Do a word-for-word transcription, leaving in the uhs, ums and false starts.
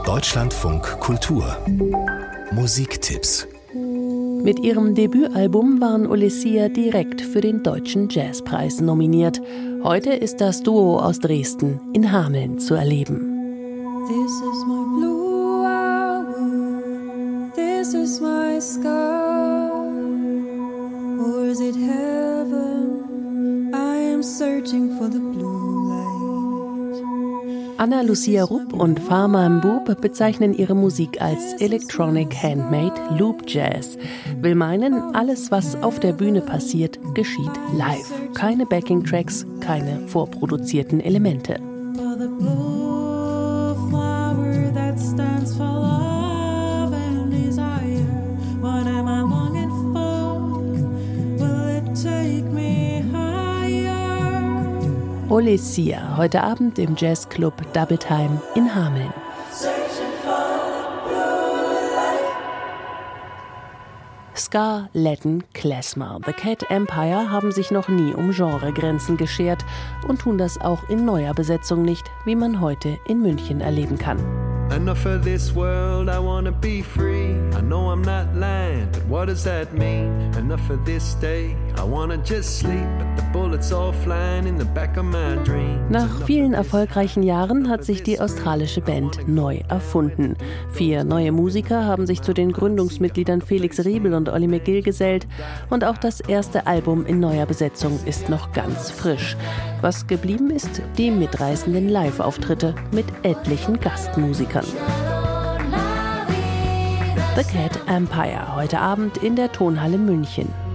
Deutschlandfunk Kultur Musiktipps. Mit ihrem Debütalbum waren Olesya direkt für den Deutschen Jazzpreis nominiert. Heute ist das Duo aus Dresden in Hameln zu erleben. This is my blue hour, this is my sky, or is it heaven? I am searching for the blue light. Anna Lucia Rupp und Farman Boob bezeichnen ihre Musik als Electronic Handmade Loop Jazz. Will meinen, alles, was auf der Bühne passiert, geschieht live. Keine Backing-Tracks, keine vorproduzierten Elemente. Olesya, heute Abend im Jazzclub Double Time in Hameln. Ska, Latin, Klezmer. The Cat Empire haben sich noch nie um Genregrenzen geschert und tun das auch in neuer Besetzung nicht, wie man heute in München erleben kann. Enough of this world, I wanna be free. I know I'm not lying, but what does that mean? Enough of this day, I wanna just sleep, but the bullets all flying in the back of my dreams. Nach vielen erfolgreichen Jahren hat sich die australische Band neu erfunden. Vier neue Musiker haben sich zu den Gründungsmitgliedern Felix Riebel und Olli McGill gesellt und auch das erste Album in neuer Besetzung ist noch ganz frisch. Was geblieben ist, die mitreißenden Live-Auftritte mit etlichen Gastmusikern. The Cat Empire, heute Abend in der Tonhalle München.